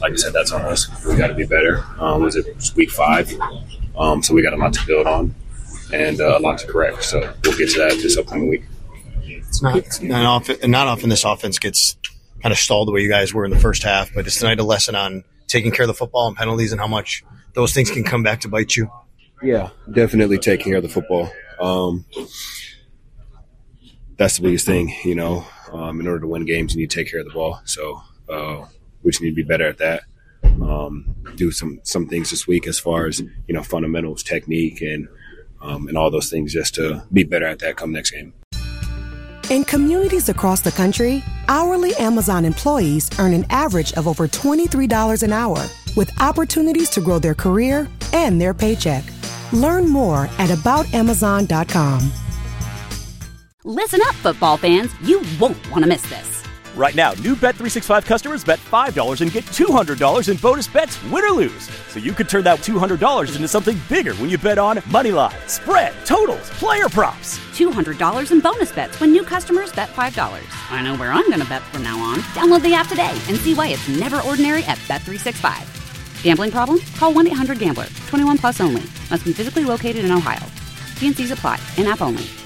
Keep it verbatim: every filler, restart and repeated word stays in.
like I said, that's on us. We got to be better. Um, was it week five? Um, so we got a lot to build on and uh, a lot to correct. So we'll get to that this upcoming week. It's not, it's not often, not often this offense gets kind of stalled the way you guys were in the first half, but it's tonight a lesson on taking care of the football and penalties and how much those things can come back to bite you. Yeah, definitely taking care of the football. Um, that's the biggest thing, you know. Um, in order to win games, you need to take care of the ball. So uh, we just need to be better at that. Um, do some some things this week as far as, you know, fundamentals, technique, and um, and all those things just to be better at that come next game. In communities across the country, hourly Amazon employees earn an average of over twenty-three dollars an hour, with opportunities to grow their career and their paycheck. Learn more at about amazon dot com. Listen up, football fans. You won't want to miss this. Right now, new Bet three sixty-five customers bet five dollars and get two hundred dollars in bonus bets, win or lose. So you could turn that two hundred dollars into something bigger when you bet on money line, spread, totals, player props. two hundred dollars in bonus bets when new customers bet five dollars. I know where I'm going to bet from now on. Download the app today and see why it's never ordinary at Bet three sixty-five. Gambling problem? Call one eight hundred gambler. twenty-one plus only. Must be physically located in Ohio. T and C's apply. In-app only.